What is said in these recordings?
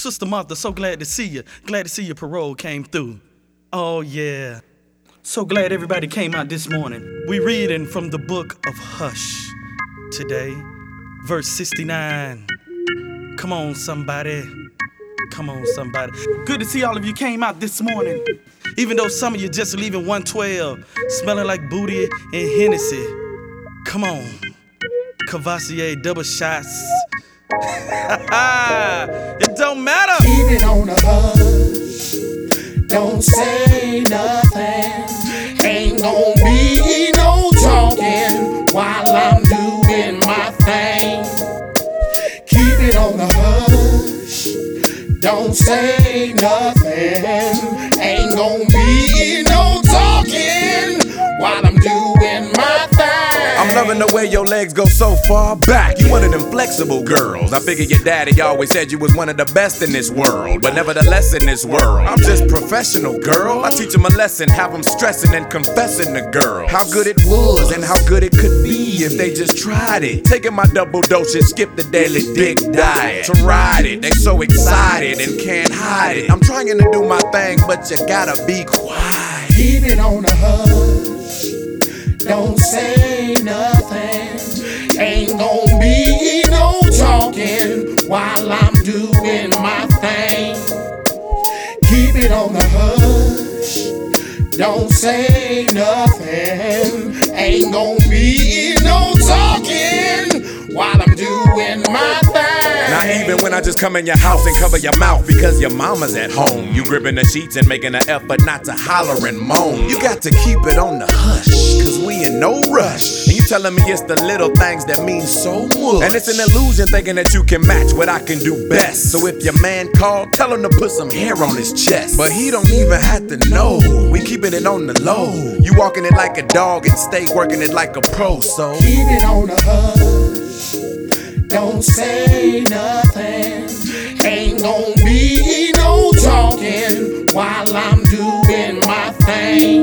Sister Martha, so glad to see you. Glad to see your parole came through. Oh yeah. So glad everybody came out this morning. We reading from the book of Hush today, verse 69. Come on, somebody. Come on, somebody. Good to see all of you came out this morning. Even though some of you just leaving 112, smelling like booty and Hennessy. Come on. Cavassier double shots. It don't matter. Keep it on the hush. Don't say nothing. Ain't gon' be no talking while I'm doing my thing. Keep it on the hush. Don't say nothing. Ain't gon' be no talking while I'm doing my thing. I'm loving the way your legs go so far back. You one of them flexible girls. I figure your daddy always said you was one of the best in this world. But nevertheless in this world, I'm just professional, girl. I teach them a lesson, have them stressing and confessing to girl how good it was and how good it could be if they just tried it. Taking my double dose and skip the daily dick diet. To ride it, they so excited and can't hide it. I'm trying to do my thing, but you gotta be quiet. Keep it on the hush. Don't say nothing. Ain't gon' be no talking while I'm doing my thing. Keep it on the hush. Don't say nothing. Ain't gon' be no talking while I'm doing my thing. Not even when I just come in your house and cover your mouth because your mama's at home. You gripping the sheets and making an effort not to holler and moan. You got to keep it on the hush, cause we in no rush. And you telling me it's the little things that mean so much. And it's an illusion thinking that you can match what I can do best. So if your man called, tell him to put some hair on his chest. But he don't even have to know. We keeping it on the low. You walking it like a dog and stay working it like a pro. So keep it on the hush. Don't say nothing. Ain't gon' be no talking while I'm doing my thing.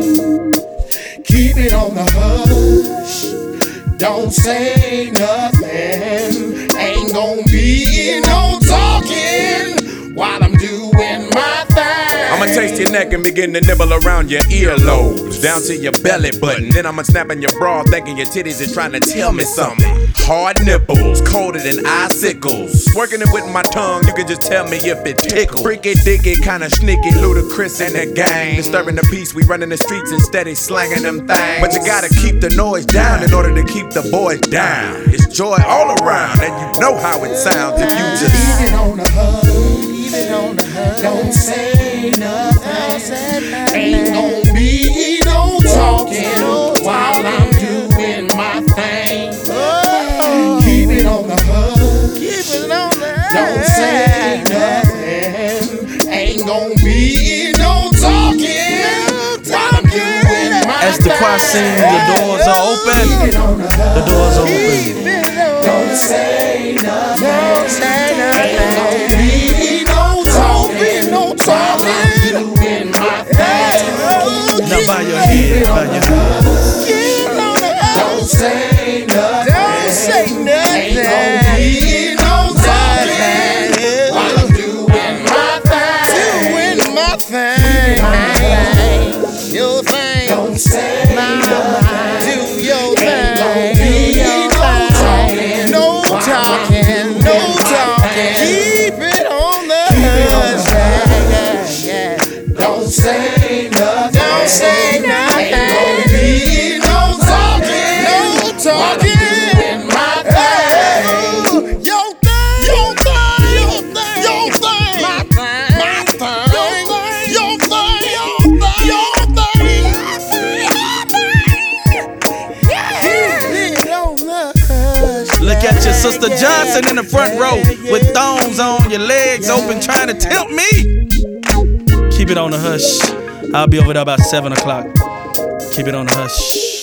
Keep it on the hush. Don't say nothing. Ain't gon' be no talking while I'm doing my thing. I'ma taste your neck and begin to nibble around your earlobes, down to your belly button. Then I'ma snap in your bra, thinking your titties are trying to tell me something. Hard nipples, colder than icicles. Working it with my tongue, you can just tell me if it tickles. Freaky dicky, kinda sneaky, ludicrous in the game. Disturbing the peace, we running the streets and steady slanging them things. But you gotta keep the noise down in order to keep the boys down. It's joy all around, and you know how it sounds if you just leave it on the hush. Don't say nothing. Ain't gon' be no talking while I'm doing my thing. Keep it on the hush. Don't say nothing. Ain't gon' be no talking while I'm doing my thing. As the choir sing, the doors are open. The doors are open. Don't say nothing. Ain't gon' be while I'm doing my thing. Now bow your head, bow your head. Don't say nothing. Ain't gon' be no talking while I'm doing my thing. Your thing. Don't say nothing. Do your thing. Ain't gon' be no talking. No talking. Keep it on the hush. Don't say nothing. Don't say nothing. Ain't gon' be no talking. No talking. Doing my thing. Your thing. Your thing. Your thing. Your thing. My thing. My thing. Your thing. Your thing. Your thing. Keep it on the hush. Look at your sister Johnson in the front row with thongs on, your legs open, trying to tempt me. Keep it on the hush. I'll be over there about 7 o'clock. Keep it on the hush.